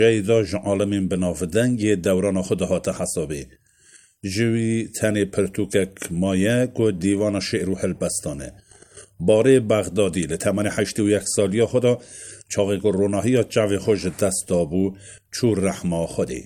جیدا عالمین بنافدنگ دوران خود هات حسابی جوی تن پرتوکک مایه که دیوان شعر و هلبستانه باره بغدادی لتمن 81 سالی خدا چاقه که روناهی یا جوی خوش دست دابو چور رحمه خودی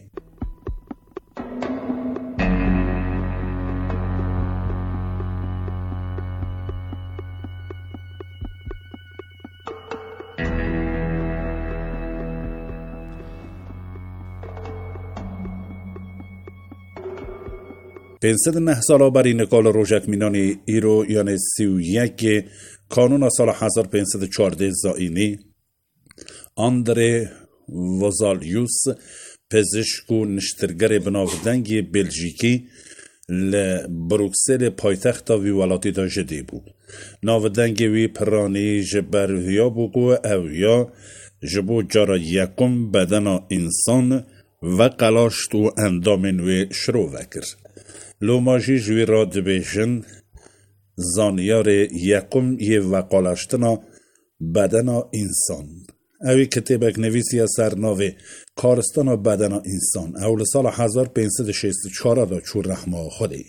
پنسد 9 سالا بری نکال روژک مینانی ایرو یعنی 31 کانون سال 1514 زائینی آندره وزالیوس پزشک و نشترگر بناودنگ بلژیکی لبروکسل پایتخت وی ولاتی دا جدی بود. ناودنگ وی پرانی جبرویا بگو اویا جبو جارا یکم بدن انسان و قلاشت و اندامن وی شروع وکر. لوماجی جوی را دبیشن زانیار یکم یه وقالاشتنا بدنا انسان اوی کتابک نویسی اثر ناوی کارستانا بدنا انسان اول سال 1564 دا چور رحمه خودی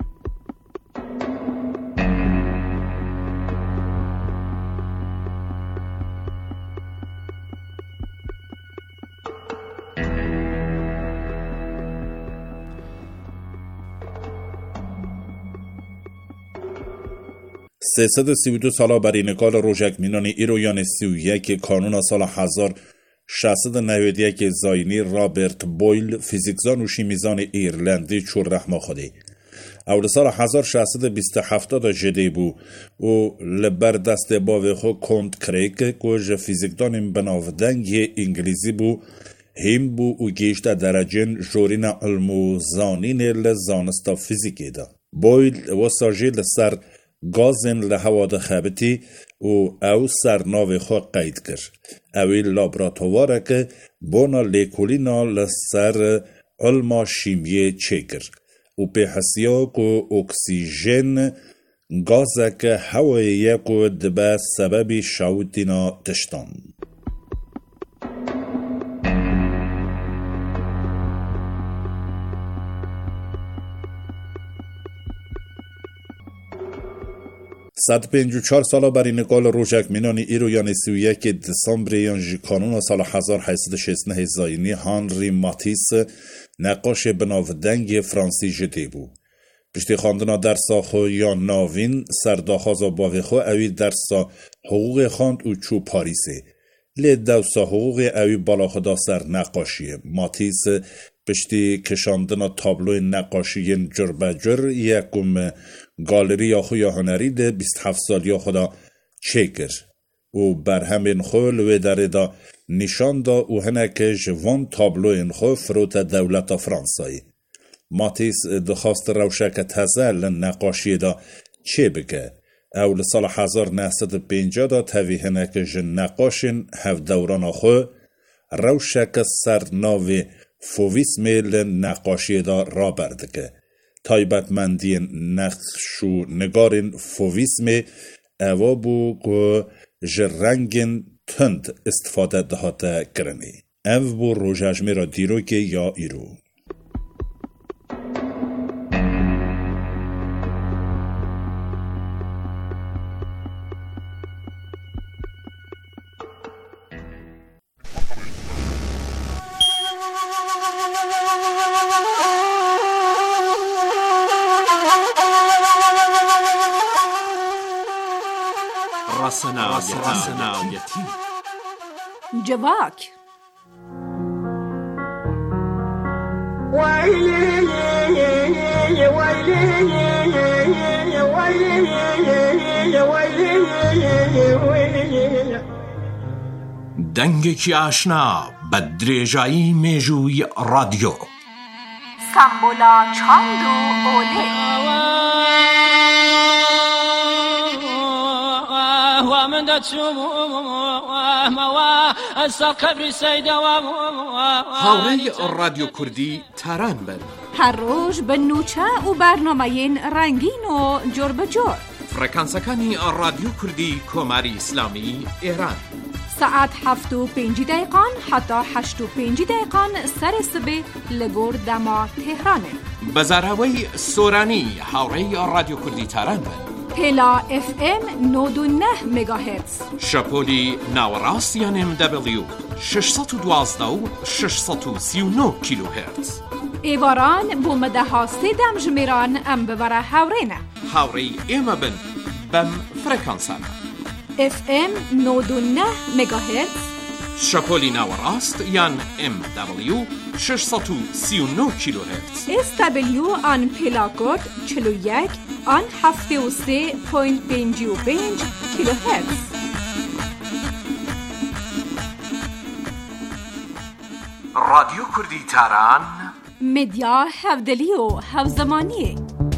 سیصد 32 سالا بری نکال روژک مینانی ایرو یان 31 کانون سال 1691 زاینی رابرت بویل فیزیکزان و شیمیزان ایرلندی چور رحمه خودی اول سال 1627 دا جدی بو و لبر دست باوی خو کونت کریک که فیزیکدان بناودنگ انگلیزی بو هم بو و گیشت درجین جورین علمو زانین لزانستا فیزیکی دا بویل و ساجی لسر گازن لحواد خبتی و او سرناو خود قید کر اوی لابراتواره که بونا لیکولینا لسر علما شیمیه چه کر و به حسیا که اکسیژن گازه که هواییه که دبه سببی شاوتینا تشتان صد 54 سالا بری نکال روژک مینانی ایرو یان 31 دسامبر یان کانون سال 1869 زاینی هانری ماتیس نقاش بناودنگ فرانسی جدی بو پشتی خواندنا درسا خو یا ناوین سرداخازا باوی خو اوی درسا حقوق خواند و چو پاریسه لی دوسا حقوق اوی بالا خدا سر نقاشیه ماتیس پشتی کشاندنا تابلو نقاشی جربجر یکم گالری یا خو یا هنری ده 27 سال یا خدا چکر و بر همین خو لوی داره دا نشان دا و هنک جوان تابلو این خو فروت دولت فرانسایی ماتیس دخواست روشک تزل نقاشی دا چه بکه اول سال 1950 دا تاوی هنک جن نقاشین هف دوران خو روشک سرناوی فوویسم نقاشی دا را بردکه تایبت مندین نقش و نگارین فوویسم اوه بو که جرنگین تند استفاده دهاته کرنی او بو روژاجمی را دیرو که یا ایرو رسنایتی جواک دنگێکی ئاشنا بە درێژایی مێژووی رادیۆ سامبولا چاند و ئۆلێ من هاوڕێی رادیۆ کوردی تاران بن هەر ڕۆژ بە نوچە و بەرنامەیەن ڕەنگین و جۆر بەجۆر فرەکانسەکانی رادیۆ کوردی کۆماری ئیسلامی ئێران ساعت 7:05 حتی 8:05 سر صبح لگور دما تهرانه. بزاراوی سورانی حوری رادیو کردی تهران پلا اف ام 99 مگاهرتز. شپولی ناوراستیان MW 612 و 639 کیلوهرتز. ایواران بومده ها سیدم جمیران ام ببره حورینه. حوری اما بم فرکانسان اف ام 99 مگاهرتز. شپولی ناوراست یان MW 639 کیلوهرتز. SW آن پلاکورد 41 آن 73.55 کیلوهرتز. رادیو کردی تهران مدیا هفدلی و هفزمانی.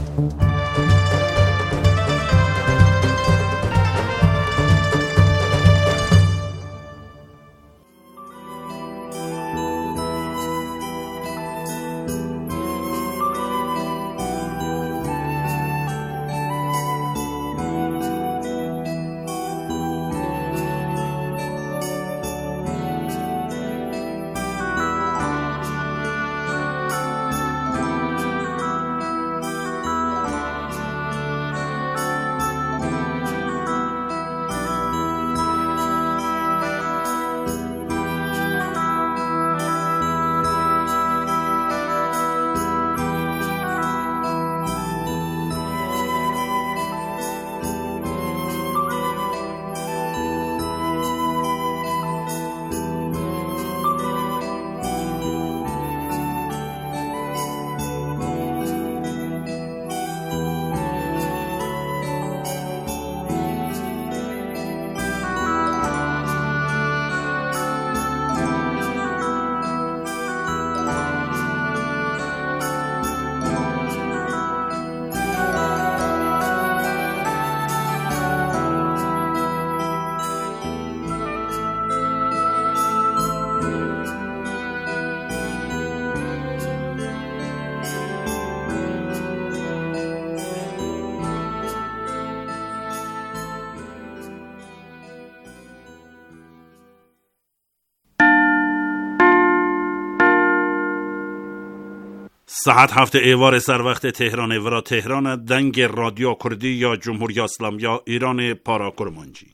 ساعت 7 ایوار سر وقت تهران ورا تهران دنگ رادیو کردی یا جمهوری اسلامی یا ایران پارا کرمانجی.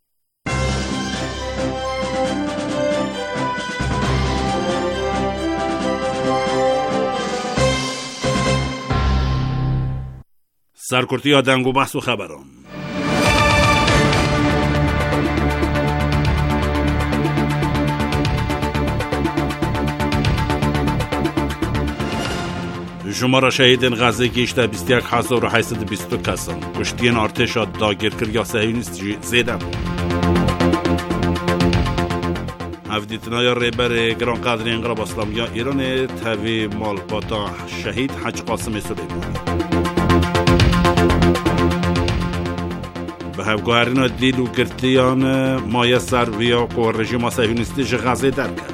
سرکرتی یا دنگ و بحث و خبران. شماره شهیدین غزه گیشته 21822 کسان کشتین ارتش داگیر کرد یا صهیونیست زیدم. هفدیتنای ریبر گران قدر انقلاب اسلامی ایران توی مالپاتا شهید حج قاسم سلیمانی. به هفگوهرین دیل و گرتیان مایه سر ویا که رژیم صهیونیستی غزه در کرد.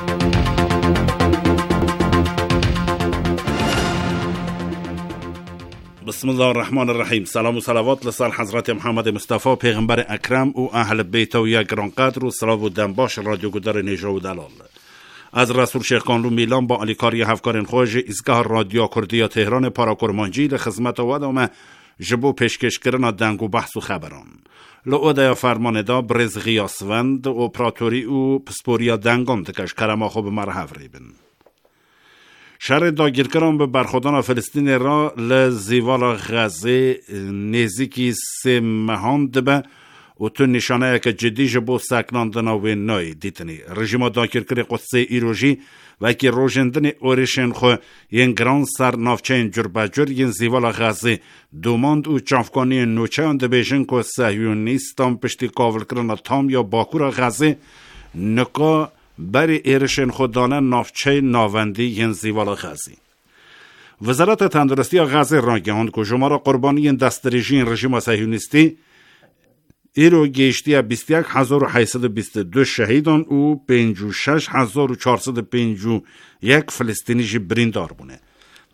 بسم الله الرحمن الرحیم. سلام و صلوات لسال حضرت محمد مصطفی پیغمبر اکرم و اهل بیت و یک گرانقدر و سلام و دنباش رادیو گدار نیجا و دلال از رسول شیخ کانلو میلان با علیکاری هفکارین خوش ایستگاه رادیو کردی تهران پارا کرمانجی لخدمت و ادامه جبو پیشکش کردن دنگ و بحث و خبران لعوده فرمانده برز غیاسوند اپراتوری و پسپوریا دنگان تکش کرما خوب مرحف ریبن شهر داگیرکران به برخودان فلسطین را لزیوال غزه نزیکی سه مهاند به و تو نشانه که جدی جبو سکناندن و نای دیتنی رژیم داگیرکر قدسه ایروژی و که روشندن اورشن خو ین گران سر نافچین جربجر ین زیوال غزه دوماند و چافکانی نوچه اند بیشن که صهیونیستان پشتی کاول کرن تام یا باکور غزه نکا بری ایرشن خودانه نافچه ناوندی ین زیوال غزه. وزارت تندرستی غزه را گهاند که شماره قربانی دستریجی رژیم صهیونیستی ایرو گیشتی 21822 شهیدان و 56451 فلسطینی بریندار بونه.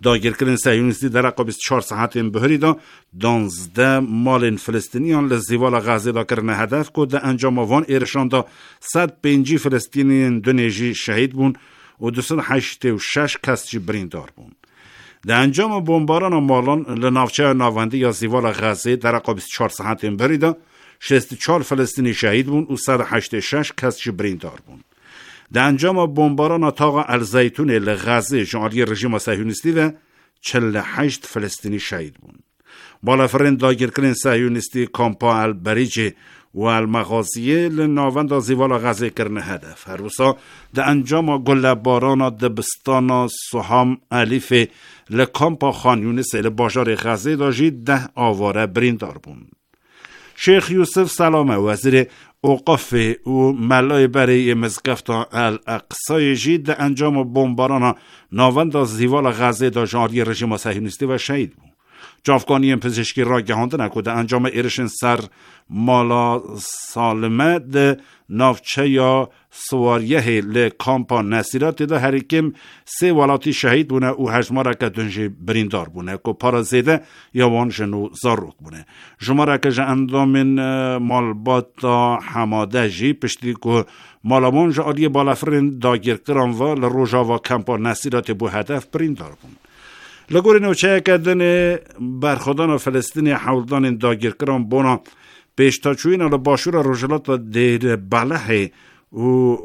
داگیرکردن صهیونیستی در عقب 24 ساعت بهری دا 12 مال فلسطینیان لزیوال غزه دا کرنه هدف کو ده انجام وان ایرشان دا 105 فلسطینیان دونیجی شهید بون و 286 کس جی بریندار بون. ده انجام بمباران مالان لنافچه ناونده یا زیوال غزه در عقب 24 ساعت بهری دا 64 فلسطینی شهید بون و 186 کس جی بریندار بون. ده انجام بمباران طاق الزیتون لغزه جمهوری رژیم صهیونیستی و 48 فلسطینی شهید بون. بالافرین داگیرکردن صهیونیستی کامپا البریج و المغازیه لناوند زیوال غزه کرنه هدف. هر روزا ده انجام گلباران دبستان سهام الیف لکامپا خان یونس لباجار غزه داجید 10 آواره بریندار بون. شیخ یوسف سلامه وزیر اوقاف و ملای برای مزگفت الاقصای جید ده انجام بمباران ناوند زیوال غزه دا جمهوری رژیم صهیونیستی و شهید بود. جافکانی پزشکی را گهانده نکوده انجام ایرشن سر مالا سالمه ده نافچه یا سواریه لکامپا نصیرات ده هریکم 3 ولاتی شهید بونه و هجماره که دنجی بریندار بونه که پارازیده یا وان جنو زاروک بونه. جماره که جه اندامین مالبات حماده جی پشتی که مالامون جه آلی بالافرین داگیر کران و لروژا و کامپا نصیرات بو هدف بریندار بونه. لگوری نوچه کردن برخودان فلسطینی حولدان داگیر کران بونا پیشتاچوین لباشور روژلات دیر بله و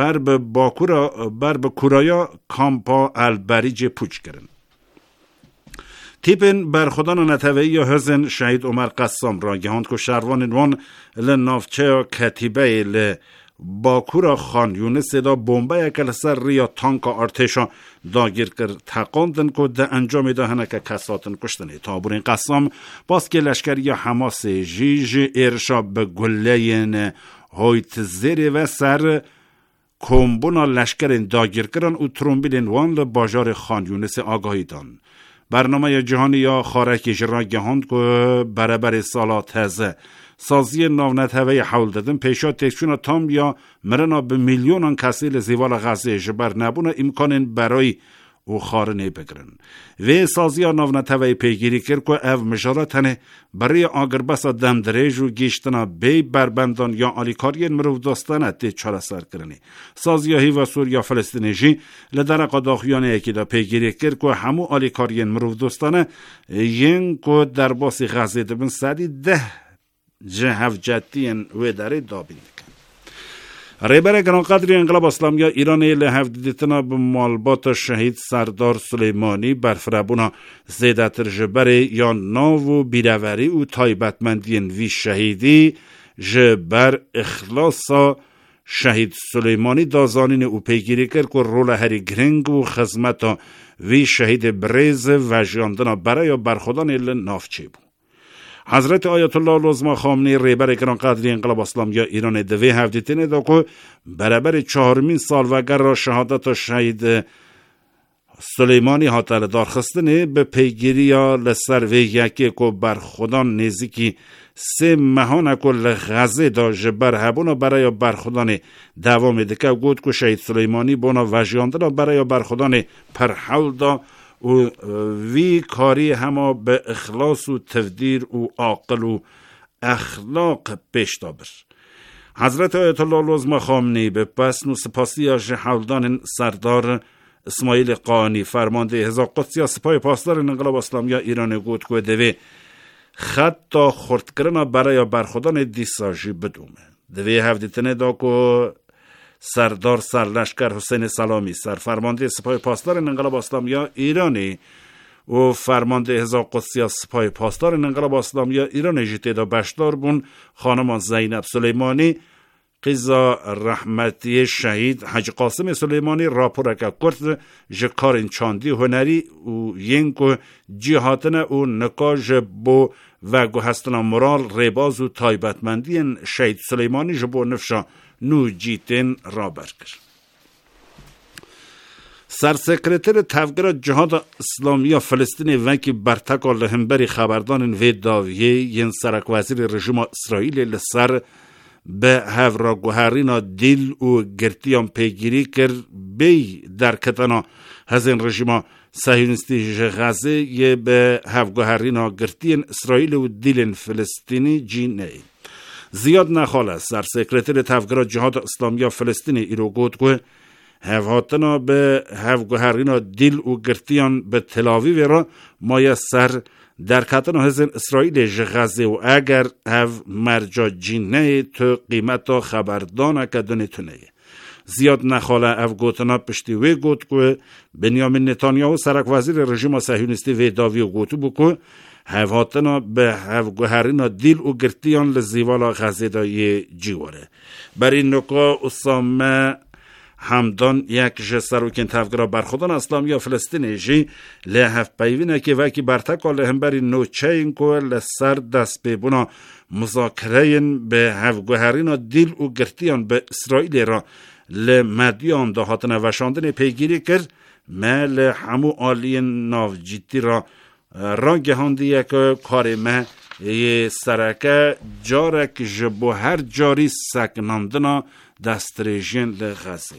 بر به کورایا کامپا البریج پوچ کردن. تیپن برخودان نتوهی یا هزن شهید عمر قسام را گهاند که شروان وان لنافچه کتیبه باکورا خان یونس دا بمبه اکل سر ریا تانک ارتشا داگیر کرد تقاندن که ده انجام دهنه که کساتن کشتنه. تابورین قسام باز که لشکری حماس جیج ارشا به گلین هایت زیر و سر کمبونا لشکرین داگیر کرن و ترومبیلین وان لباجار خان یونس آگاهی دان. برنامه جهانی یا خارکی جرا گهاند که برابر سالات هزه سازی ناونت هوای حول دادن پیشات تکشون تام یا مرنا به میلیونان کسی لزیوال غزه جبر نبونه امکان برای او خارنه بگرن. و سازی ناونت هوای پیگیری کرد که او مجارت هنه برای آگر بسا دم دریج و گیشتنا بی بربندان یا آلیکاری مروف داستانه تی چاره سر کرنی. سازی هیو سوریا فلسطینی جی لدر قداخیانه یکی دا پیگیری کرد که همو آلیکاری مروف داستانه ین که در باسی غزه دبن سادی 10 جهف جدین و داره دابین دکن. ریبر گران قدری انقلاب اسلامی ایرانی لحف دیدتنا به مالبات شهید سردار سلیمانی برفرابونا زیدتر جبر یا ناو و بیروری و تایبتمندین وی شهیدی جبر اخلاصا شهید سلیمانی دازانین او پیگیری کرد که رول هری گرنگ و خدمت وی شهید بریز و جاندنا برای برخودان نافچه بود. حضرت آیت الله العظما خامنه‌ای رهبر گران قدری انقلاب اسلامی ایران دوی هفدیتینه دا که برابر 4مین سالوگر را شهادت شهید سلیمانی هاتل دارخستنه به پیگیری یا لسر و یکی که بر خودان نزیکی 3 ماهانه که لغزه دا جبر هبونا برای برخودان دوام دکه گود که شهید سلیمانی بونا وجیاندنا برای برخودان پرحول دا و وی کاری همه به اخلاص و تفدیر و عاقل و اخلاق پیش دابر. حضرت آیت الله العظما خامنه‌ای به پسن و سپاسی از حولدان سردار اسماعیل قانی فرمانده هزار قدسی سپاه پاسدار انقلاب اسلامی ایران گفت که دوی خط تا خورد کردن برای برخودان دیساژی بدومه. دوی هفدیتنه دا که سردار سرلشکر حسین سلامی سرفرمانده سپاه پاسدار انقلاب اسلامی ایرانی و فرمانده هزار قدسی سپاه پاسدار انقلاب اسلامی ایران جتیدا بشدار بون خانم زینب سلیمانی قیزا رحمتی شهید حاج قاسم سلیمانی راپور که کرد جکارین چاندی هنری و ینکو جهاتن و نکاج بو و گوهستن مرال ریباز و تایبتمندی شهید سلیمانی جبو نفشا نو جیتن را برکر. سرسکرتر تفکر جهاد اسلامی فلسطین وکی برتک لهمبری خبردان و داویه ین سرک وزیر رژیم اسرائیل لسر به هفرا گوهرینا دیل و گرتیان پیگیری کر بی در کتنا هزین رژیما صهیونیستی غزه یه به هفگوهرینا گرتین اسرائیل و دیلن فلسطینی جینه زیاد نخاله سر سکرتر تفگرا جهاد اسلامی فلسطینی ایرو گوت که هفهاتنا به هفگوهرینا دیل و گرتیان به تلاویو را مایه سر در کتنا هزین اسرائیل غزه و اگر هف مرجا جینه تو قیمتا خبردانه که دونیتونه زیاد نخاله اف گوتنا پشتی وی گوت که بنیامین نتانیاهو سرک وزیر رژیم صهیونیستی وی داویو گوتو بکو هفهاتنا به هفگوهرینا دیل و گرتیان لزیوالا غزه دای جیواره بر این نکا اسامه همدان یک سروکین تفگرا برخودان اسلامی فلسطینی جی لحف پیوینه که وکی برتکا لهمبری نوچه این که لسر دست ببونا مذاکره به هفگوهرینا دیل و گرتیان به اسرائیل را لمدیان دهاتن وشاندن پیگیری کرد مل همو آلی نافجیتی را گهاندیه که کار ما سرکه جارک جبو هر جاری سکناندنا دستریجین لغزه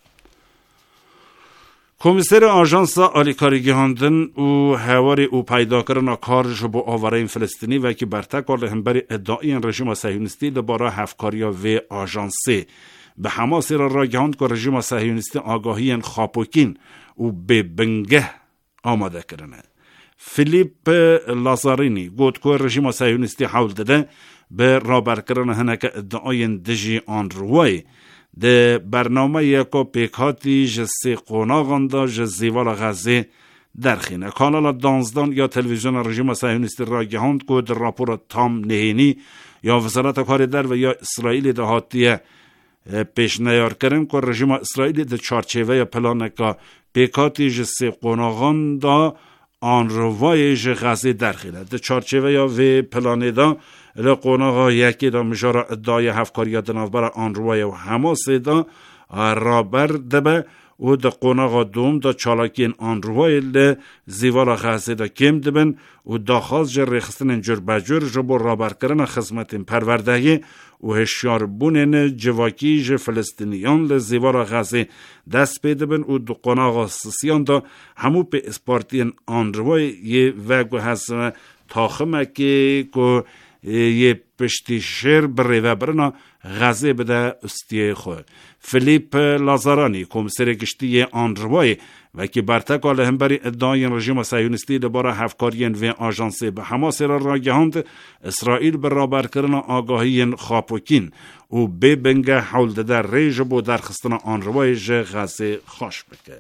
کمیسر آژانس آلیکاری گهاندن و هواری او پیدا کردن کار جبو آورین فلسطینی و که برتکار لهمبری ادعای رژیم صهیونیستی لبارا هفکاریا و آژانسی به حماس را گهاند که رژیم صهیونیستی آگاهی خاپوکین و به بنگه آماده کرنه فیلیپ لازارینی گوت که رژیم صهیونیستی حول داده به رابر کردن هنک ادعای دژی آن روی ده برنامه یکو پیکاتی جسی قوناغان دا جزیوال غزه درخینه کانال دانزدان یا تلویزیون رژیم صهیونیستی را گهاند که در راپور تام نهینی یا وزارت کار در و یا اسرائیل دهاتی پیشنهاد کردن که رژیم اسرائیل در چارچوبه پلان که پیکاتی جسی قوناغان دا آن روی غزه درخینه در چارچوبه یا و پلان دا لقوناغا یکی دا مجارا ادعای هفکاری دنافبر آن روی و حماس دا رابر دبه و دا قوناغا دوم دا چالاکین آن روی لزیوال غزه دا کم دبن و دا خواست جر ریخستن جر بجر جبو رابر کرن خدمت پروردهی و هشیار بونن جواکی ج فلسطینیان لزیوال غزه دست پیدبن و دا قوناغا سسیان دا همو پی اسپارتین آن روی یه وگو هست تاخمکی که یه پشتی شیر بری و برنا غزه بده استیه خود فیلیپ لازارانی کمیسر گشتی آن روی و که برتکال همبری ادعای رژیم صهیونیستی لبارا هفکارین و آژانسی به حماس را گهاند اسرائیل برابر کردن آگاهی خاپوکین و به بنگه حول در ریج بو درخستن آن روی غزه خوش بکه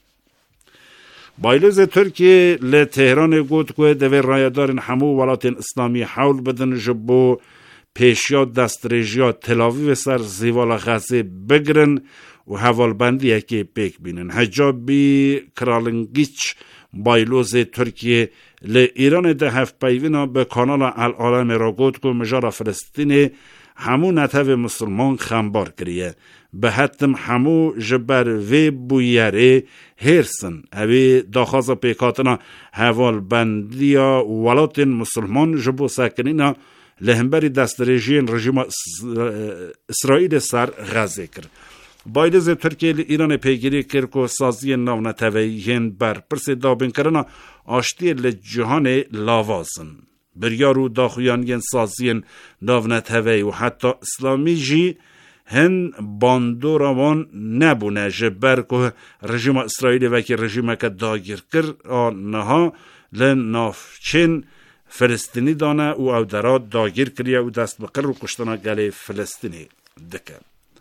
بایلز ترکیه ل تهران گوت که دوی رایدارن همو ولایت اسلامی حول بدن جبو پیشیات دستریجیات تلاویو سر زیوال غزه بگرن و حوالبندی که پیک بینن حجابی کرالنگیچ بایلوز ترکیه ل ایران ده هفت پیوینا به کانال العالم را گوت که مجار فلسطینی همو نتو مسلمان خمبار کریه به حتم همو جبر و بویره هرسن اوی داخاز پیکاتنا حوال بندیا ولات مسلمان جبو ساکنینا لهمبری دستریجین رژیم اسرائیل سر غزه کرد بایدز ترکیه ایران پیگیری کرد که سازی ناو نتویین بر پرس دابین کرنا آشتی لجهان لاوازن بریارو داخویان سازی ناو نتوی و حتی اسلامی جی هن باندوروان نبونه جبر که رژیم اسرائیل وکی رژیم که داگیر کرد آنها لنافچین فلسطینی دانه و او درات داگیر کریه و دست بقر و کشتنا گل فلسطینی دکه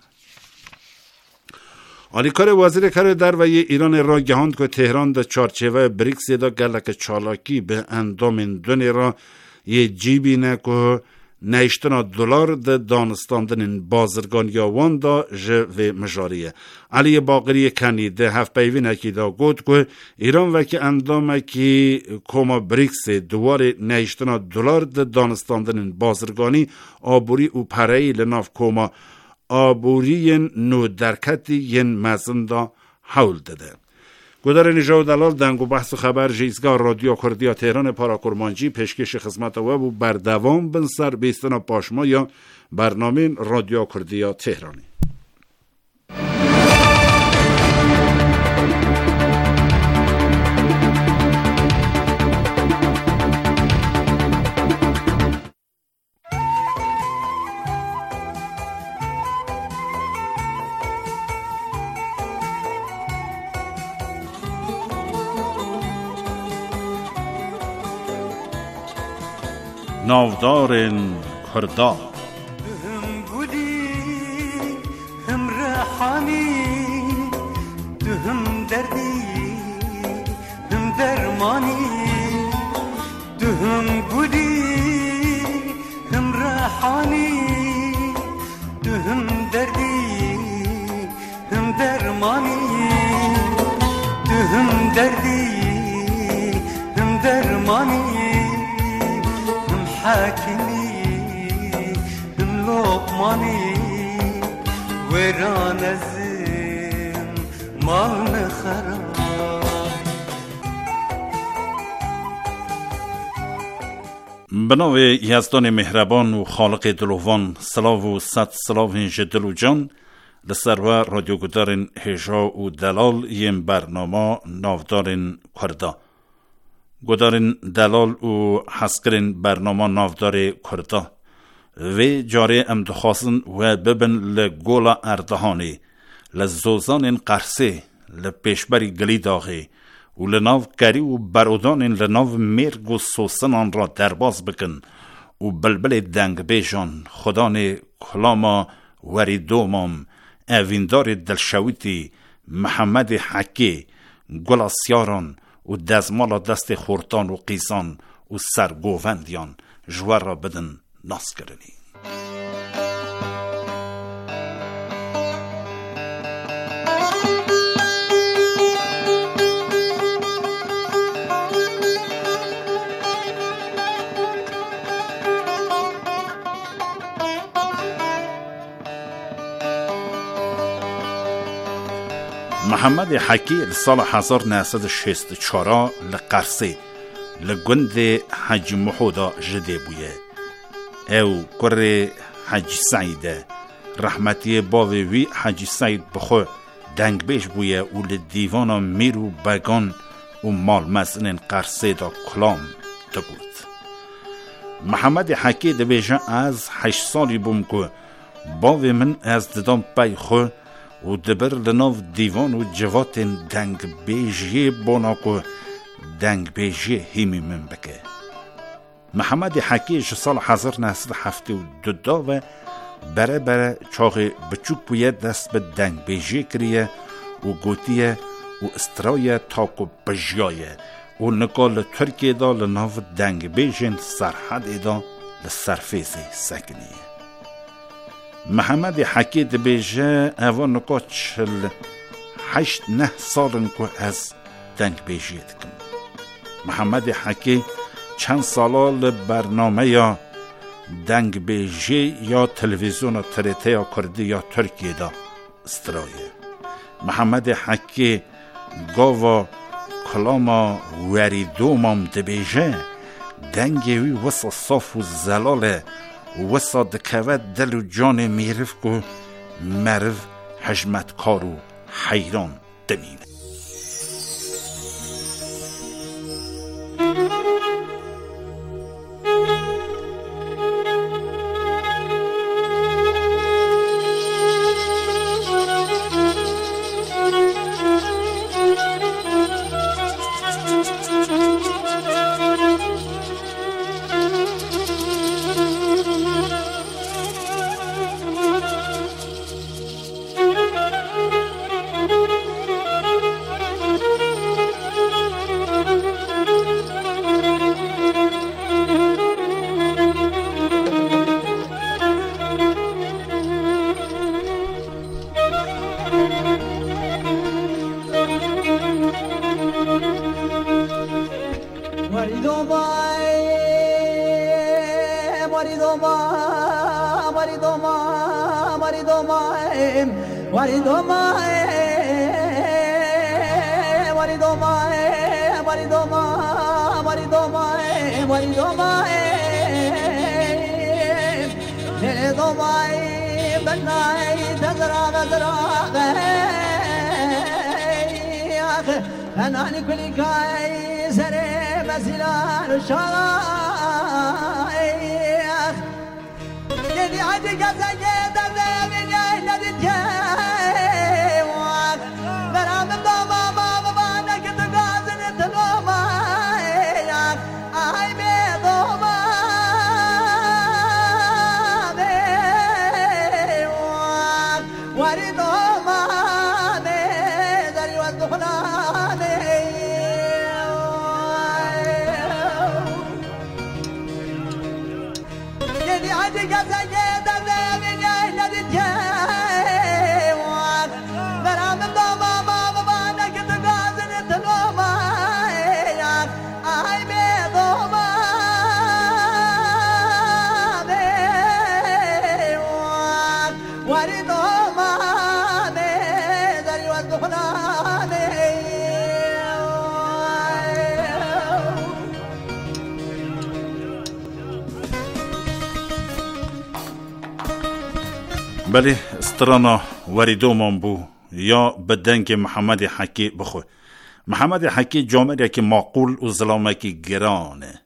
آلیکار وزیر کار در و ایران را گهاند که تهران در چارچوبه بریکس دا گلک چالاکی به اندام دونی را یه جیبی نه که $9 ده دانستاندن بازرگان یا وان دا جوه مجاریه علی باقری کنی ده هفت پیوین اکی دا گود که ایران وکی اندام اکی کوما بریکس دوار $9 ده دانستاندن بازرگانی آبوری و پرهی لناف کوما آبوری نو درکتی ین مزن دا حول داده گودار نژاد دلال دنگ و بحث و خبر جیزگاه رادیو کردیا تهران پاراکرمانجی پیشکش خدمت وب و بردوام بن سر بیستن پاشما یا برنامه رادیو کردیا تهرانی. ناودار کردا هم گلی هم ریحانی هم دردی هم درمانی هم گلی هم ریحانی هم دردی هم درمانی هم دردی هم درمانی حاكمي هم لقماني ويران الزين مالنا خراب. بناو یزدان مهربان و خالق دلوان سلاو و صد سلاو جدل و جان لسر و رادیو گدارن هجا و دلال یم برنامه نافدارن کردا. گدارن دلال و حسکرین برنامه نافدار کردا و جاره امدخواستن و ببن لگولا اردهانی لزوزان قرسه لپیشبری گلی داغی و لناو کری و برودان لناو مرگ و سوسنان را درباز بکن و بلبل دنگ بیجان خدان کلاما وری دومام اویندار دلشویتی محمد حکی گلاسیاران و دزمالا دست خورتان و قیزان و سرگووندیان جوار را بدن ناس کرنی. محمد حکی سال 1964 لقرسه لگند حج محودا جده بویه او کر حج سعیده رحمتی باوی وی حج سعید بخو دنگ بیش بویه و لدیوانا میرو بگان و مال مزنین قرسه دا کلام دا بود. محمد حکی ده بیجه از 8 سالی بوم که باوی من از ددام پی خو و دبر لناو دیوان و جوات دنگ بیجی باناکو دنگ بیجی هیمی من بکه. محمد حکی سال 1972 و بره چاق بچوک بوید دست به دنگ بیجی کریه و گوتیه و استرایه تاکو بجیایه و نکال ترکیه دا لناو دنگ بیجین سرحد دا لسرفیزی سکنیه. محمد حکی ده بیجه اوان نکا 8-9 سالن که از دنگ بیجی دکن. محمد حکی چند سالال برنامه یا دنگ بیجی یا تلویزیون تریته یا کردی یا ترکیه دا استرایه. محمد حکی گاوا کلاما وری دومام ده بیجه دنگوی وسا صاف و زلاله وسا دکوت دل و جان میرف که مرف حجمت کار و حیران دمینه. Wari أنا كل كاي سري مسيلان الشرايخ يدي عدي قبل دم من يهدي الجيوخ برام الضوما ما بابانا كنت قازن التلوما أي بيضوما بيوخ وريضوما بيدري والدخلاني يدي عدي قبل دم من يهدي الجيوخ برام الضوما ما بابانا كنت قازن التلوما أي بيضوما بيوخ وريضوما بيدري والدخلاني بله استرانا وریدومان بو یا بدنگ محمد حکی بخو. محمد حکی جامعه که معقول و ظلامه که گرانه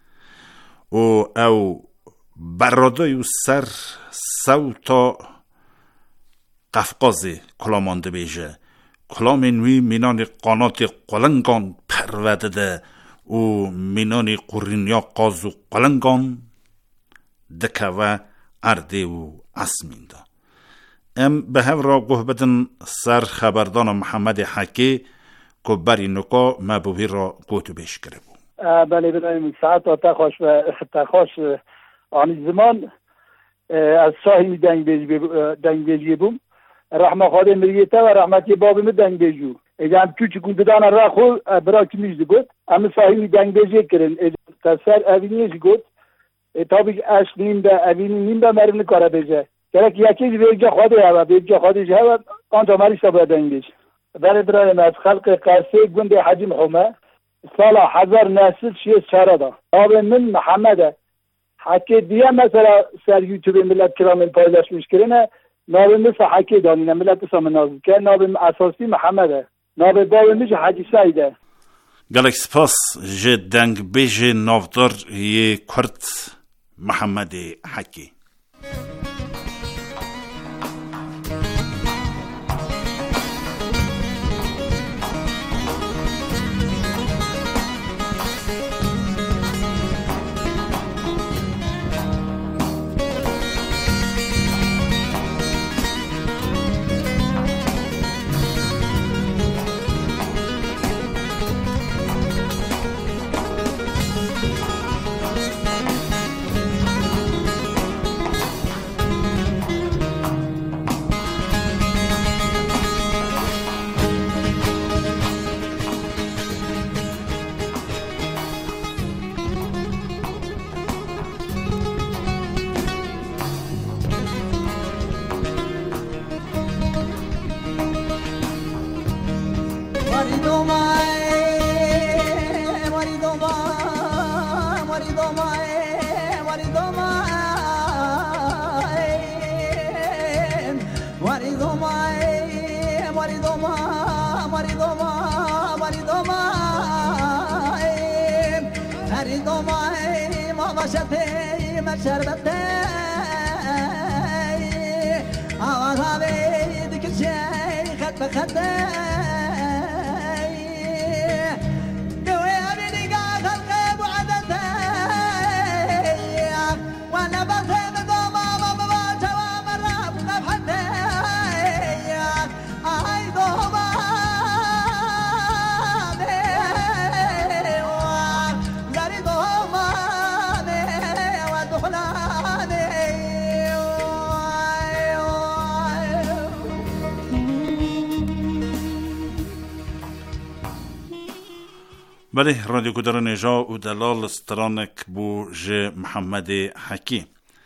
او برادای و سر سوتا قفقاز کلامانده بیجه کلام نوی مینان قانات قلنگان پروده ده و مینان قرینیا قاز و قلنگان دکه و ارده و اسمین ده به هف را گوهبتن سر خبردان محمد حکی که بری نکا مبوهی را گوتو بیش کرده بود. بله بله ساعت و تخاش آن زمان از ساحی دنگ بیجی بوم رحمه خاله مریته و رحمتی بابی دنگ بیجو اجام küçük kundadan ara خو برا کمیز گفت اما ساحی دنگ بیجی کردن تسر اوینیش گفت tabii aslında da evinin de mermi kara beje. Gerek yaki beje khode ya beje khode ya anta mari sabadan geç. Beledra nas khalq qasi gund hajim huma sala hazar nasil şey çarada. Abi min Muhammed Haki diye mesela ser YouTube millet kiramın paylaşmış kirene nabimiz Haki danine millet samın nazı. Ke nabim asasi Muhammed. Nabi babimiz Hacı Saide. گلک سپاس جه دنگ بیجه نافدار یه کرد محمد حکی بله رادیو کدر نجا و دلال استرانک بو جه محمد حکی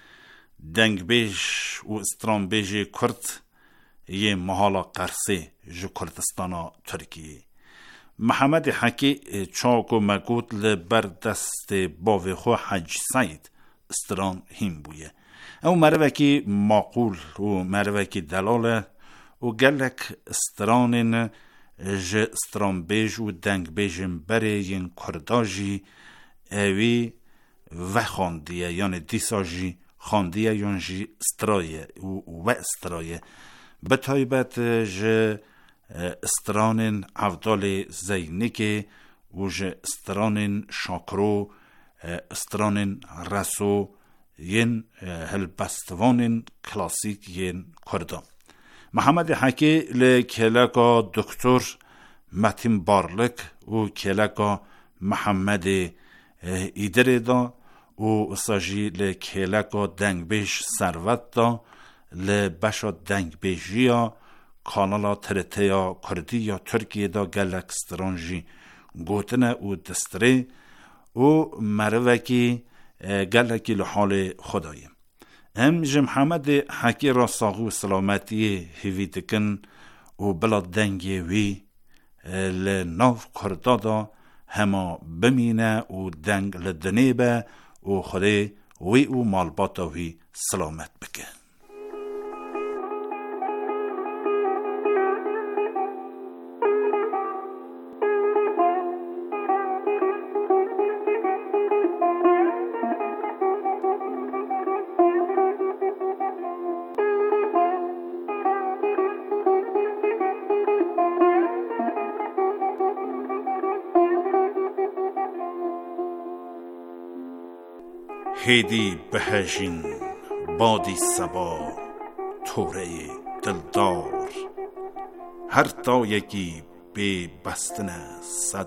دنگ بیش و استران بیج کرد یه محالا قرصه جو کردستان ترکیه محمد حکی چاک و مگود لبر دست باوی خو حج سید استران هیم بویه او مروکی معقول و مروکی دلاله و گلک استرانین ج استران بیج و دنگ بیجن بره ین کرداجی اوی و خاندیه یعنی دیساجی خاندیه یعنی استرایه و استرایه به تایبت ج استرانین عبدال زینیکی و ج استرانین شاکرو استرانین رسو ین هلبستوانین کلاسیک ین کردا محمد حکی لکلکا دکتر متین بارلک و کلکا محمد ایدردا و ساجی لکلکا دنگبیش سروت دا لبشا دنگبیجیا کانالا ترتیا کردی یا ترکیه دا گلک استرانجی گوتنه و دستره و مروکی گلکی لحال خدایم هم محمد حکی را ساغو سلامتی هیویدکن و بلا دنگی وی لناف کردادا هما بمینه و دنگ لدنیبه و خدا وی و مالباتا وی سلامت بکن. هیدی بهشین بادی سبا توره دلدار هر تا یکی به بستن صد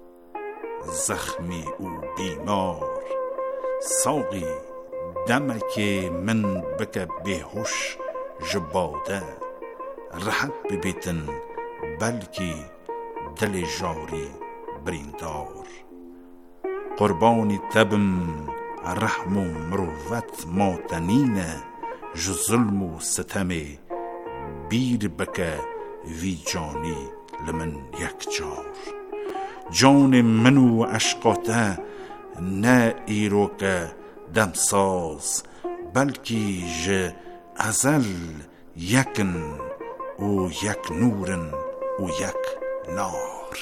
زخمی او بیمار ساقی دمک من بک بیهوش جباده راحت ببیتن بلکی دل جاری بریندار قربانی تبم رحم و مروت ماتنینه جو ظلم و ستم بیر بکه وی جانی لمن یک جار جان منو عشقاته نه ایرو که دمساز بلکی ج ازل یکن و یک نورن و یک نار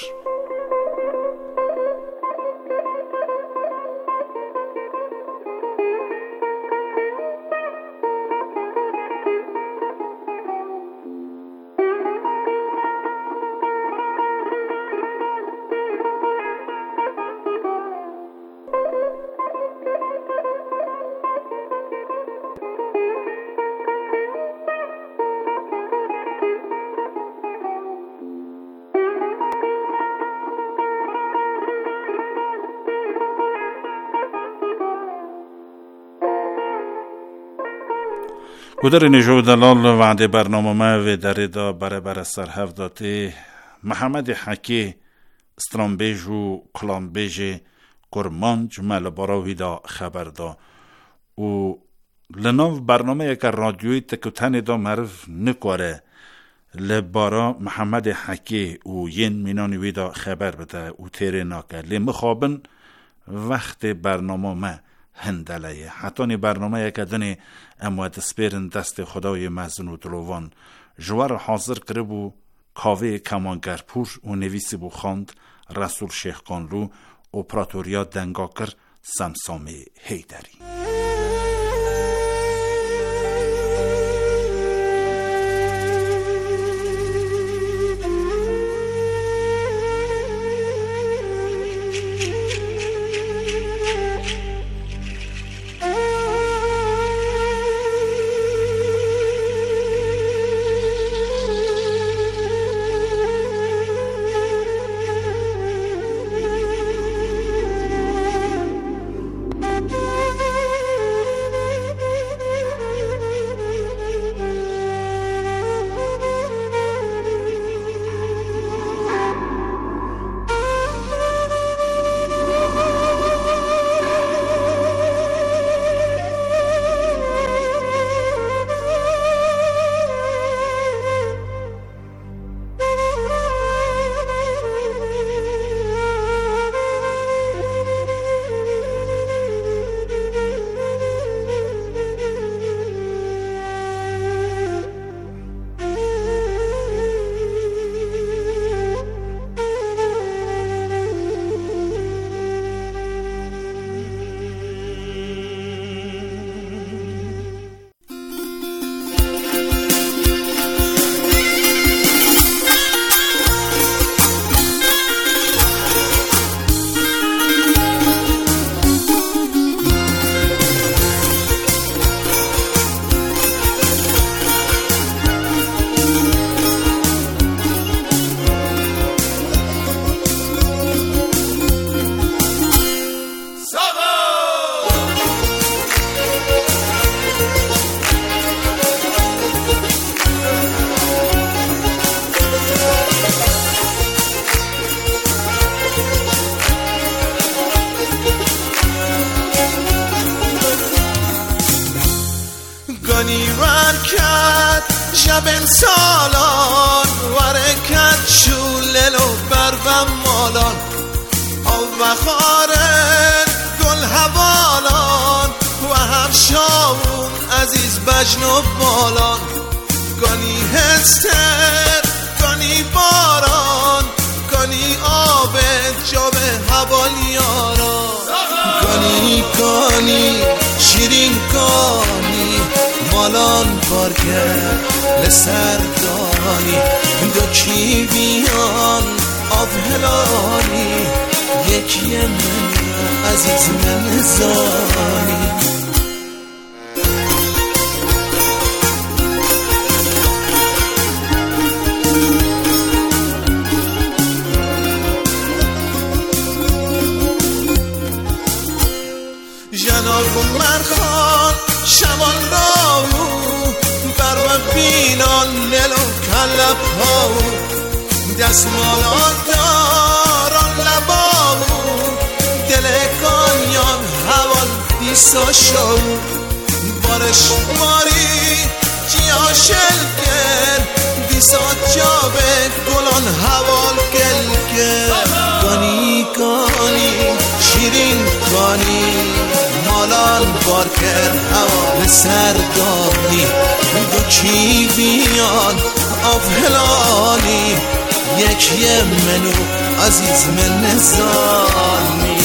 گودر نجو دلال وعده برنامه ما و دردا بر سرهف داته محمد حکی استرانبیج و کلامبیج کرمانج ملباراوی دا خبر دا و لناو برنامه یک رادیوی تکتن دا معرف نکواره لبارا محمد حکی و ین مینانی وی دا خبر بده و تیره ناکه لمخابن وقت برنامه ما هندلیه حتی نی برنامه یک دنی اموات سپیرن دست خدای مزن و دلوان جوار حاضر کرب و کاوه کمانگرپور و نویسی بو خاند رسول شیخ کانلو اپراتوریا دنگاکر سمسام هیدری کرد شب سالان ورکت شولل و بربم مالان آو بخارن گل حوالان و هم شاون عزیز بجن و بالان گانی هستر گانی باران گانی آب جاب حوال یاران گانی گانی شیرین گانی مالان بار کرد لسردانی دو کی بیان آب هلانی یکی من عزیز من زانی جناب مرخان شمان راو بر بینان نلو کلب هاو دستمالان داران لباو دل کانیان حوال بیسا شو بارش ماری جیا شلکر بیسا جابه گلان حوال گلکر گانی گانی شیرین گانی مالان بار کرد حوال سردانی دو کی بیان آف هلانی یکی منو عزیز من نزانی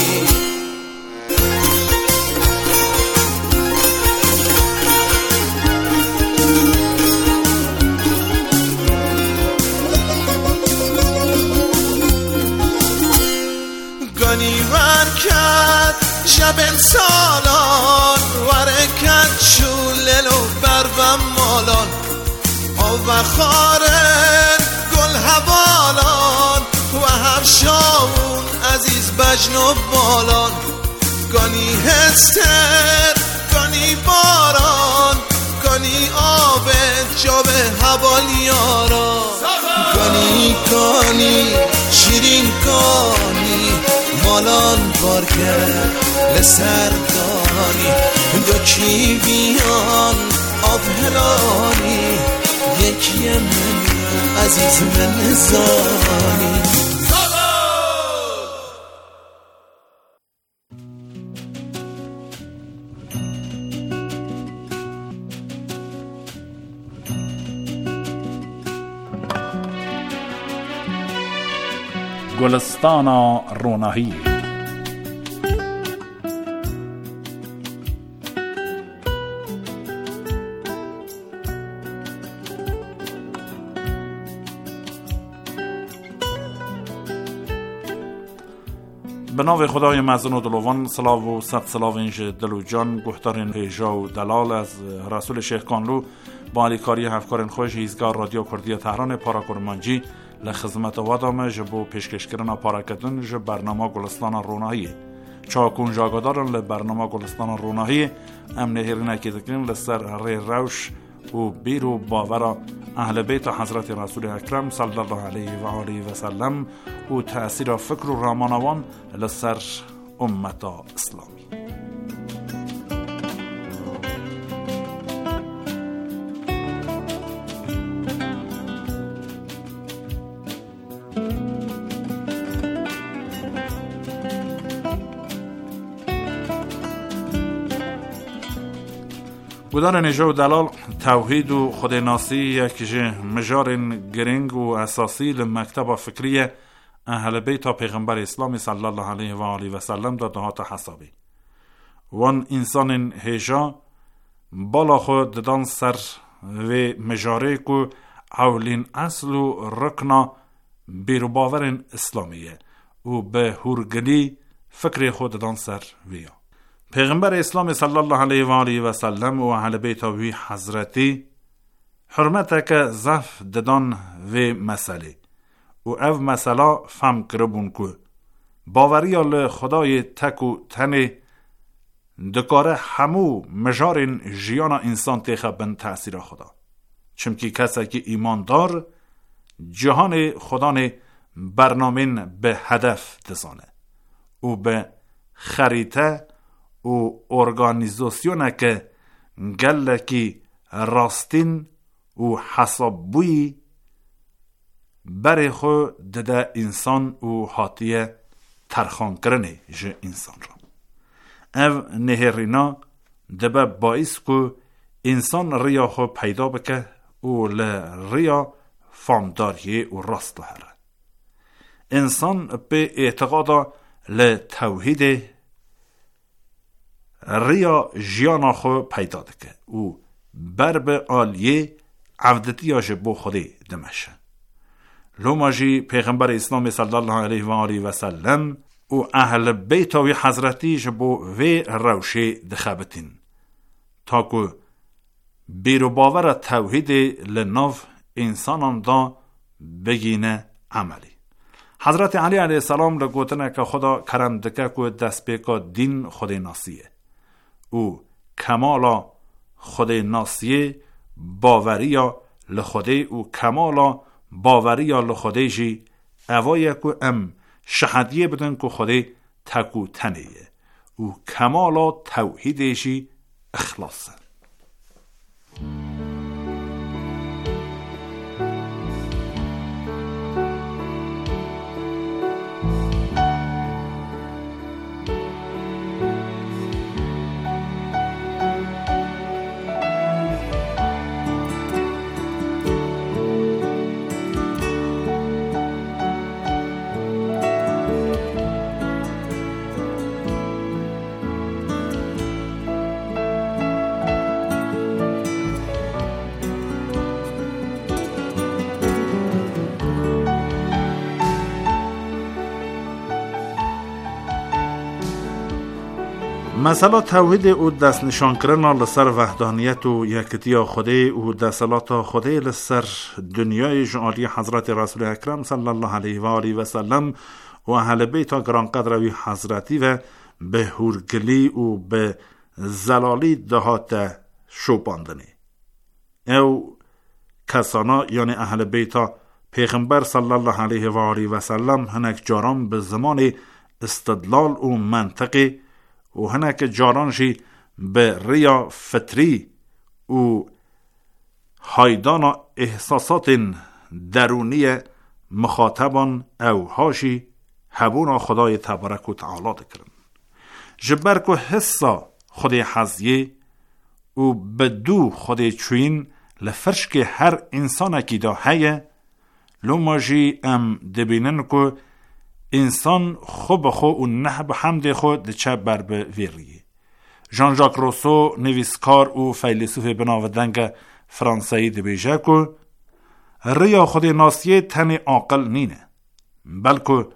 گانی ور کرد شب سالان ورکت شولل و بربم مالان آو خارن گل حوالان و هم شاون عزیز بجن و بالان گانی هستر گانی باران گانی آب جاب حوال یاران گانی گانی شیرین گانی مالان بار کرد لسردانی دو کی بیان آب هلانی یکی من عزیز من زانی گلستان روناهی به نام خدای مزن و دلوان سلاو و صد سلاو اینج دلو جان گوهتارین هیجا و دلال از رسول شیخ کانلو با علیکاری هفکارین خوش هیزگار رادیو کردی تهران پاراکرمانجی لخدمت وادام جبو پیشکش کردن پاراکدن جب برنامه گلستان روناهی چاکون جاگادارن لبرنامه گلستان روناهی امن هیرنا که دکن لسر ری روش و بیرو باورا اهل بیت حضرت رسول اکرم صلی الله علیه و آله و سلم و تأثیر فکر و رامانوان لسر امتا اسلامی. گودار نجا و دلال توحید و خودناسی یک مجار گرنگ و اساسی لمکتب فکری اهل بیت پیغمبر اسلام صلی الله علیه و آله و سلم در دهات حسابی وان انسان هجا بالا خود دادن سر و مجاره کو اولین اصل و رکنا بیرو باور اسلامیه و به هرگلی فکر خود دادن سر ویا پیغمبر اسلام صلی الله علیه و آله و سلم و اهل بیت وی حضرتی حرمت که زف ددان و مسئله و او مسئله فهم کربون که باوری ال خدای تک و تن دکاره همو مجارن جیان انسان تخبن تأثیر خدا چمکی کسی که ایمان دار جهان خدا برنامه به هدف دزانه و به خریطه و ارگانیزاسیونه که گله کی راستین و حسابوی بر خو دده انسان و حاتیه ترخان کرنه جه انسان را. او نهرینا دبه باعث که انسان ریا خو پیدا بکه و لریا فامداریه و راست هره. انسان به اعتقادا لتوحید ریا جیانا خو پیدا دکه و بر به آلیه عودتیاش بو خوده دمشه. لوماجی پیغمبر اسلام صلی الله علیه و آله و سلم و اهل بیت و حضرتیش بو وی روشه دخبتین تا که بیرو باور توحید لناف انسانان دا بگینه عملی. حضرت علی علیه السلام را گوتنه که خدا کرم دکه که دست پیکا دین خود ناسیه و کمالا خود ناسیه باوریا لخوده و کمالا باوریا لخوده جی اوایه که ام شهدیه بدن که خوده تکو تنیه و کمالا توحیده جی اخلاصه. مثلا توحید او دست نشان کردن لسر وحدانیت و یکتیا خوده و دستلات خوده لسر دنیای جعالی حضرت رسول اکرم صلی الله علیه و آله و سلم و اهل بیت گران قدروی حضرتی و به هورگلی و به زلالی دهات شوپاندنی او کسانا یعنی اهل بیت پیغمبر صلی الله علیه و آله و سلم هنک جاران به زمان استدلال و منطقی و هنک جارانشی به ریا فطری و هایدان احساسات درونی مخاطبان او هاشی هبونا خدای تبارک و تعالی دکرن جبر که حسا خود حضیه و بدو خود چوین لفرش که هر انسان اکی دا هیه لوماجی ام دبینن که انسان خوب خو و نحب حمد خود دچه بر به ویریه. ژان ژاک روسو نویسکار و فیلسوف بناودنگ فرانسوی دبیجه که ریا خود ناسیه تن عاقل نینه بلکه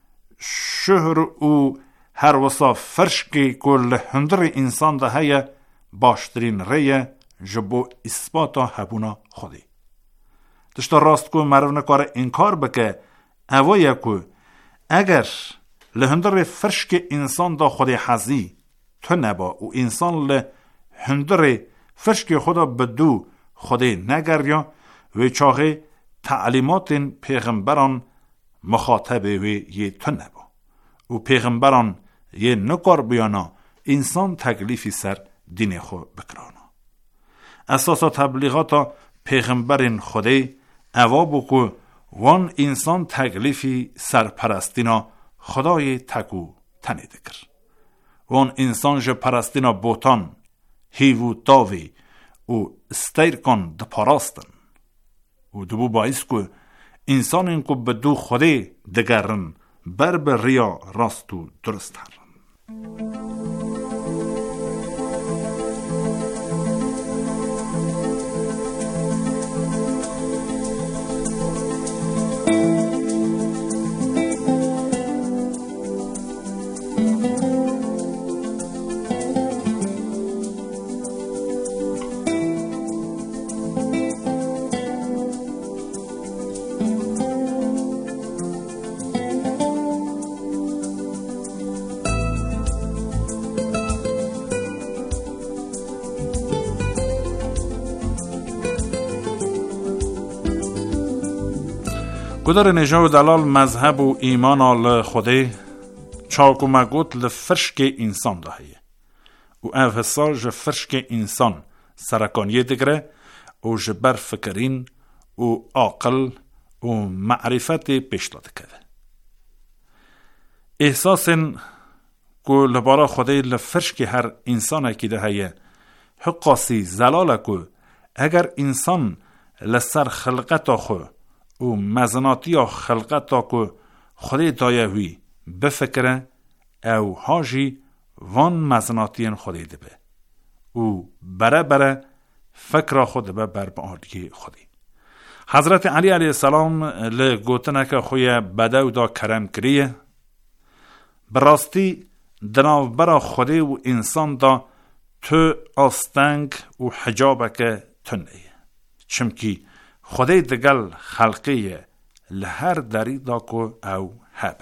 شهر و هر وصا فرشکی کل هندر انسان ده هیه باشترین ریه جبو اثباتا هبونا خودی. دشتا راست که مرو نکاره انکار بکه اوایه که اگر لهندر فرشک انسان دا خود حزی تو نبا و انسان لهندر فرشک خدا بدو خود نگریا و چاقه تعلیمات پیغمبران مخاطب و یه تو نبا و پیغمبران یه نکار بیانا انسان تکلیفی سر دین خود بکرانا. اساسا تبلیغات پیغمبرین خوده اوابو که وان انسان تکلیفی سرپرستینا خدای تکو تنیده کر. وان انسان جه پرستینا بوتان هیوو تاوی و استیر کن دپاراستن و دبو باعث که انسان این که بدو خوده دگرن بر به ریا راست و درست هرن. گدار نجا و دلال مذهب و ایمان آل خوده چاک و مگوت لفرشک انسان دهیه و او حسا جه فرشک انسان سرکانیه دگره و جبر فکرین و عاقل و معرفت پیشلاده کرده. احساس که لبارا خدای لفرش که هر انسان اکیده هیه حقاسی زلاله که اگر انسان لسر خلقتا خو و مزناتی خلقتا که خدای دایوی بفکره او هاجی وان مزناتین خدای دبه و بره فکر خود به بربادی خودی. حضرت علی علیه السلام لگوتنه که خوی بدو دا کرم کریه براستی دناو برا خودی و انسان دا تو آستنگ و حجابه که تنه چمکی خودی دگل خلقیه لهر دری دا که او هبن.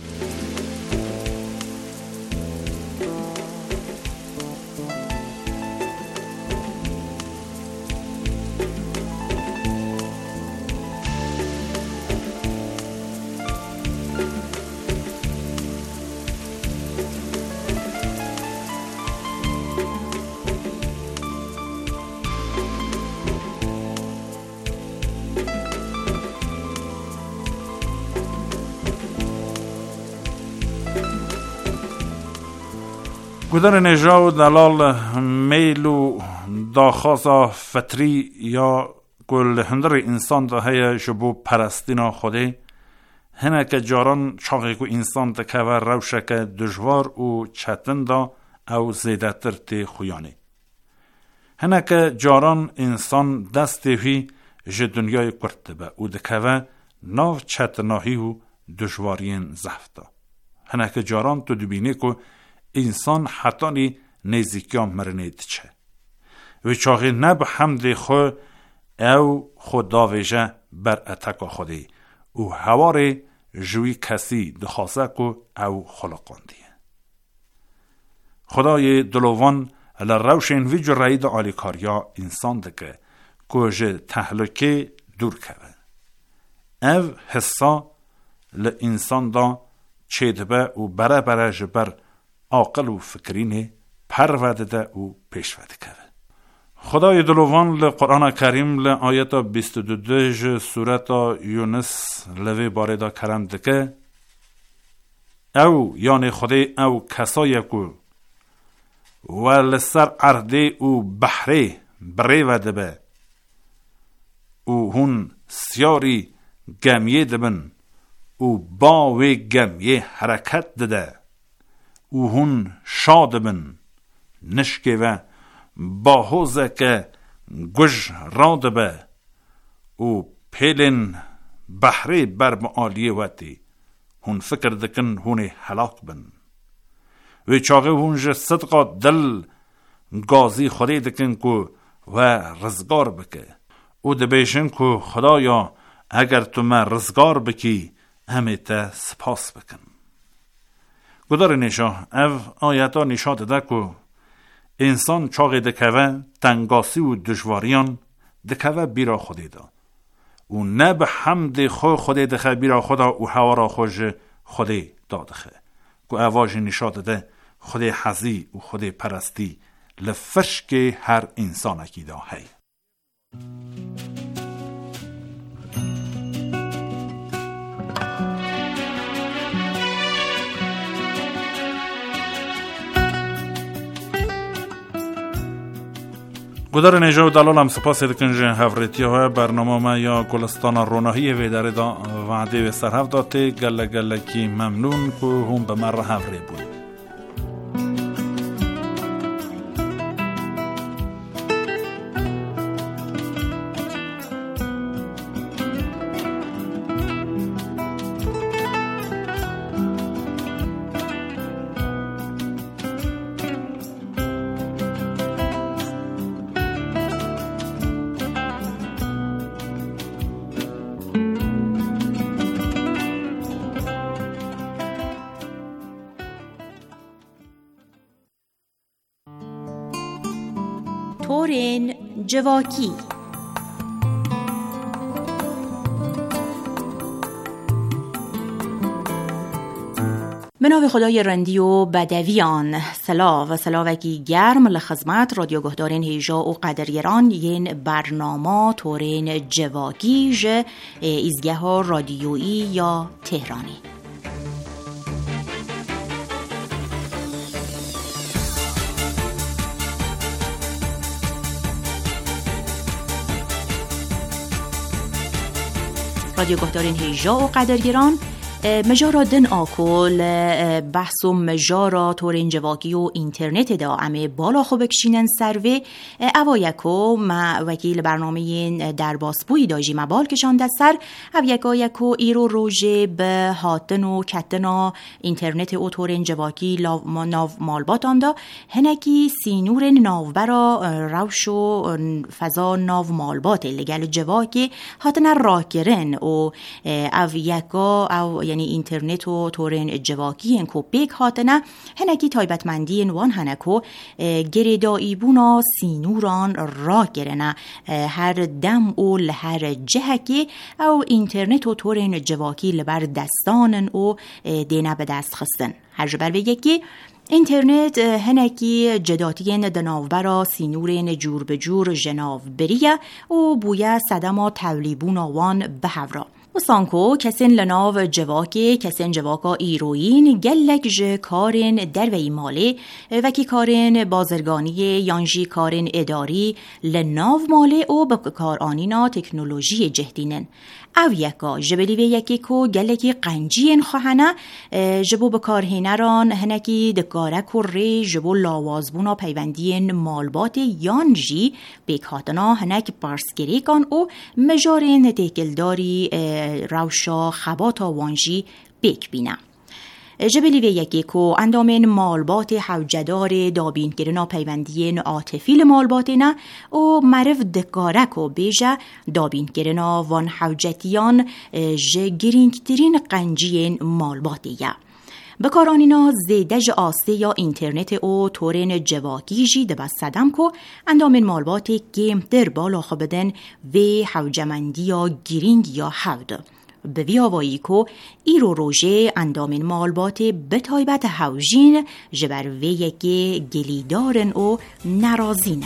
گودر نجا و دلال میل و داخوازا فتری یا گل هندر انسان دا هیا جبو پرستینا خوده هنه که جاران چاقی که انسان دا که و روشه که دجوار و چتن دا او زیده تر تی خویانه هنه که جاران انسان دستی هی جه دنیای کرده به او دا که و ناو چتناهی و دجوارین زفتا هنه که جاران تو دبینه که انسان حتی نزدیکیان مرنید چه و چاقی نب حمد خو او خدا ویژه بر اتکا خودی و هوار جوی کسی دخواسته که او خلقاندیه خدای دلوان لروشن وی جرعی دا آلیکاریا انسان دکه که جه تحلکه دور کرده او حسا لانسان دا چیدبه و بره جبر عاقل و فکرینه پرورده ده و پیشورده کرده. خدای دلوان لقرآن کریم لآیت 22 سورت یونس لوی باره دا کرم دکه او یعنی خدای او کسایی که و لسر عرده و بحره بره وده به او هون سیاری گمیه دبن و باوی گمیه حرکت دده او هون شاد بن نشکه و با حوزه که گوش راده به او پیلن بحری بر معالیه وطی هون فکر دکن هون حلاک بن و چاقه هونج صدقا دل گازی خوری دکن که و رزگار بکه او دبیشن که خدایا اگر تو من رزگار بکی همه تا سپاس بکن. گدار نشا او آیتا نشا داده که انسان چاقی دکوه تنگاسی و دشواریان دکوه بیرا خودی دا و نه به حمد خودی دخه بیرا خدا و هوارا خوش خودی دادخه که اواج نشا داده خودی حزی و خودی پرستی لفشک هر انسان اکی دا هی. گودار نجا و دلال هم سپاس دکنج هفریتی های برنامه ما یا گلستان روناهی ویداره دا وعده و سرحف داته گله گله کی ممنون که هم به مر هفری بود. تورین جواکی به نام خدای رندی و بدویان سلاوکی گرم لخدمت رادیو گهدارین هیجا و قدرگران ین برنامه تورین جواگی ج ایزگه ها رادیویی یا تهرانی. رادیو گهدارین هیجا و قدرگران مجارا دن آکل بحث و مجارا تورین جواکی و اینترنت دا امه بالا خوب کشینن سروه اوایکو ما وکیل برنامه در باسپوی داجی مبال کشان دستر اویکو ایرو روژه به هاتن و کتنا اینترنت او تورین جواکی ناو مالباتان دا هنکی سینور ناوبرا روش و فضا ناو مالبات لگل جواکی هاتن راکرن و اویکو او یعنی اینترنت و تورین جواکی انکو بیک هاتنه هنکی تایبتمندی وان هنکو گریدایی بونا سینوران را گرنه هر دم و لهر جهکی او اینترنت و تورین جواکی لبر دستانن و دینه به دست خستن هر جبر بگه که اینترنت هنکی جداتین دناوبرا سینورین جور به جور جناو بریه و بویه صدما تولیبون آوان به هورا و سانکو کسین لناو جواکی کسین جواکا ایروین گلک ج کارین دروی مالی و کی کارین بازرگانی یانجی کارین اداری لناو مالی و بکار آنینا تکنولوژی جهدینن او یکا جبلی و یکی کو گلکی قنجین خواهنه جبو بکارهینه ران هنکی دکارک و ری جبو لاوازبونا پیوندین مالبات یانجی بیکاتنا هنک پارسگری کن و مجارین تکلداری روشا خباتا وانجی بیک بینه جبلی و یکی کو اندامین مالبات حوجدار دابین گرنا پیوندین عاطفی مالبات نه و معرف دکارک و بیجه دابین گرنا وان حوجتیان گرینگترین قنجین مالباتیه بکارانینا زیدج آسته یا اینترنت او تورین جواکی جی ده بس صدم کو اندامین مالبات گیم در بالا خوبدن و حوجمندی یا گرینگ یا حود به ویاوایی کو ایرو روژه اندامین مالبات بتایبت حوجین جبر ویگه گلیدارن و نرازینه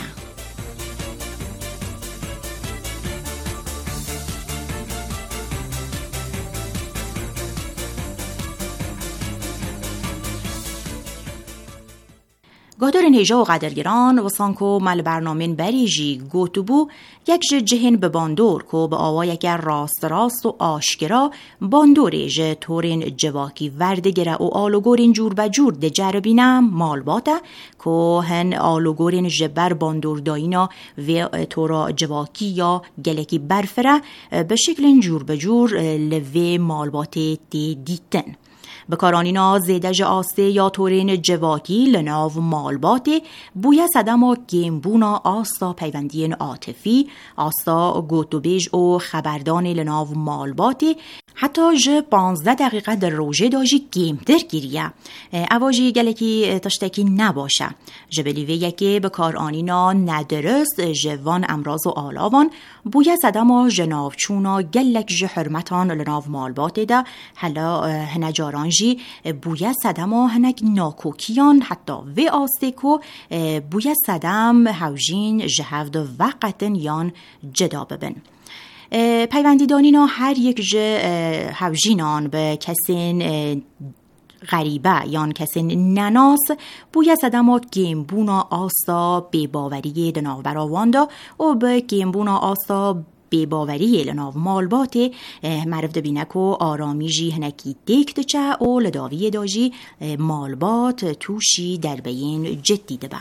گادارن هیجا و قدرگران و سانکو مل برنامه بریجی گوتوبو یک جهن به باندور کو به آوا یک راست و آشکرا باندوری ج تورین جواکی وردگره و آلوگورین جور به جور ده جربینم مالباته کو هن آلوگورین جبر باندور داینا و تورا جواکی یا گلکی برفره به شکل جور به جور لوی مالبات تی دیتن بکارانینا زیدج آسته یا تورین جواکی لناو مالباتی بویا صدما گیمبونا آستا پیوندین عاطفی آستا گوتوبیج و خبردان لناو مالباتی حتی ج 15 دقیقه در روژه داجی گیم در گیریه اواجی گلکی تشتکی نباشه جبلیوی یکی بکارانینا ندرست جوان امراض و آلاوان بویا صدما جناوچونا گلک ج حرمتان لناو مالباتی ده حالا هنجاران جی بویا صدما هنک ناکوکیان حتی و آستیکو بویا صدم هوجین جهود وقتن یان جدا ببن پیوندیدانینا هر یک هوجینان به کسین غریبه یان کسین نناس بویا صدما گیمبونا آستا بیباوری دناوبرا واندا و به گیمبونا آستا بیباوری لناو مالباتی معرف دبینکو آرامیجی هنکی دیکت چه و لداوی داجی مالبات توشی در بین جدی دبا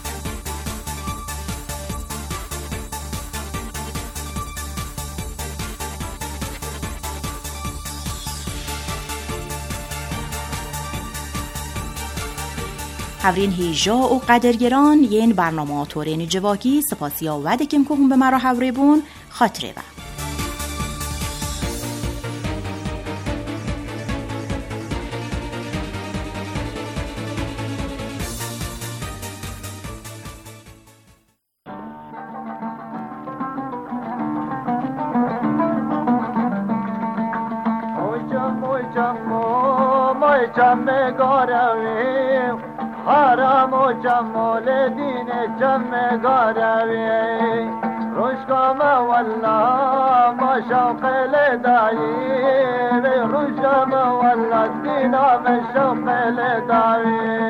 هورین هیجا و قدرگران ین برنامه تورین جواکی سپاسیا وده کم که هم به مرا هوری بون خاطره و جمع گاروی حرم و جمال دین جمع گاروی روشکام والله ما شوق لدایی روشکام والله دینا ما شوق لدایی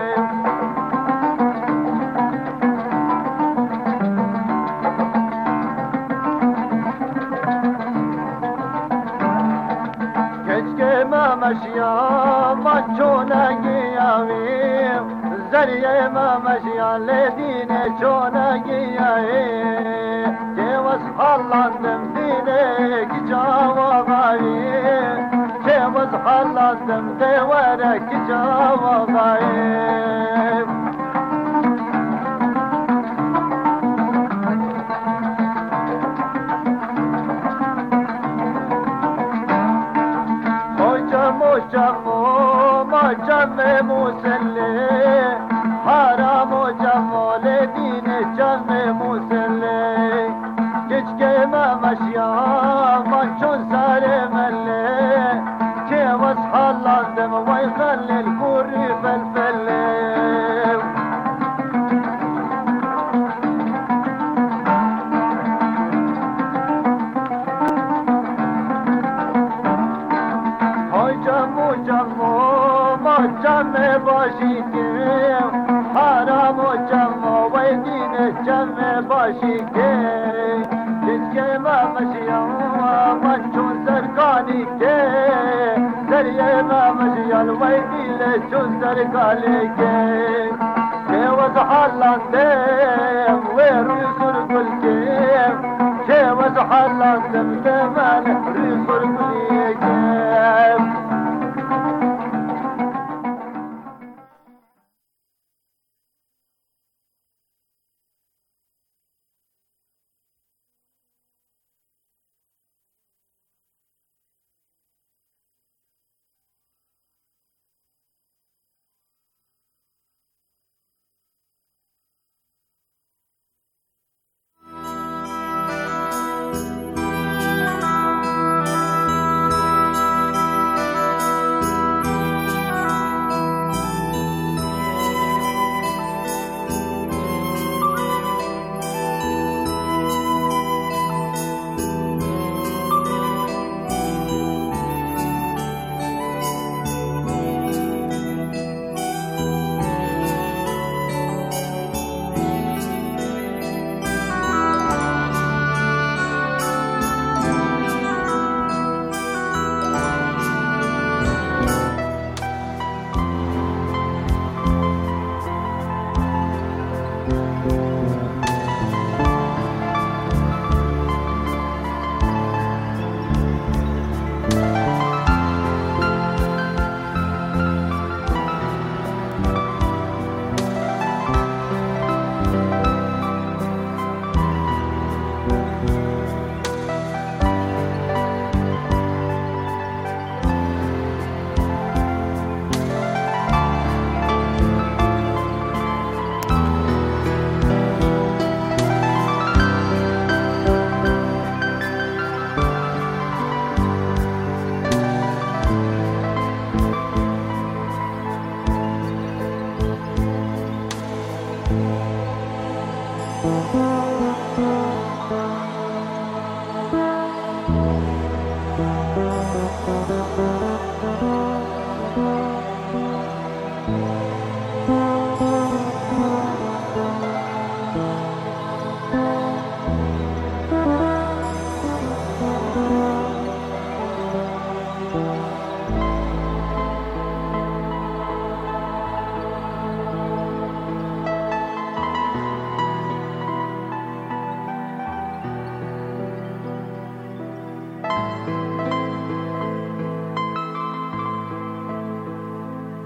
مشیا ما چونگی آویم زریه ما مشیا لدین چونگی آویم که وز حالاندم دینه کی جواب آویم که وز حالاندم دواره کی جواب آویم جمع مسلی حرام و جمال دین جمع مسلی کچک ما مشیا من چون سر ملی که وز حالاندم وی خلیل کوری فلفلی جمع باشی که حرام و جمع و دین جمع باشی که جسکه ما مشیان من چون سرکانی که زریه ما مشیان و دیل چون سرکانی که وز حالاندم و روی سرگل که وز حالاندم که من روی سرگلی که